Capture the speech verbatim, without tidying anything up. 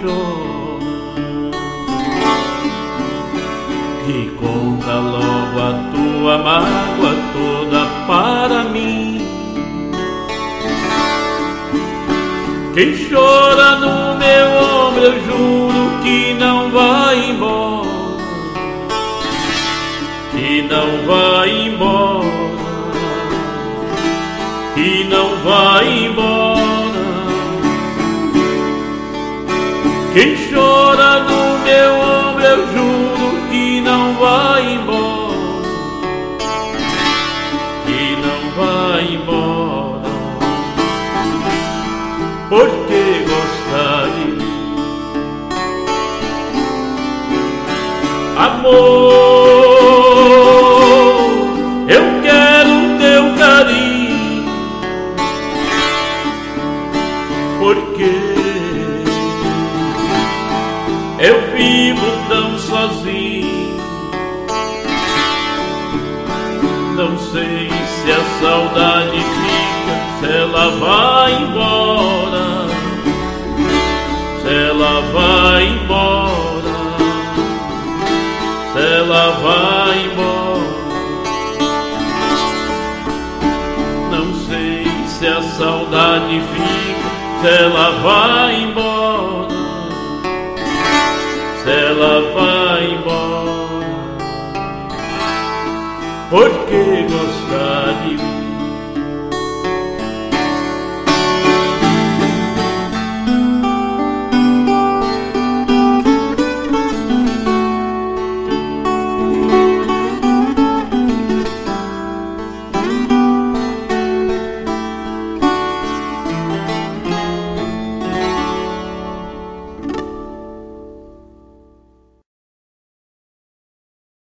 chora e conta logo a tua mágoa toda para mim. Quem chora no meu ombro, eu juro que não vai embora, que não vai embora, que não vai embora. Quem chora no meu ombro, eu juro que não vai embora, que não vai embora. Porque gostar de mim, amor, eu quero teu carinho, porque eu vivo tão sozinho. Não sei se a saudade fica, se ela vai embora, se ela vai embora, se ela vai embora. Não sei se a saudade fica, se ela vai embora, se ela vai embora. Porque gosto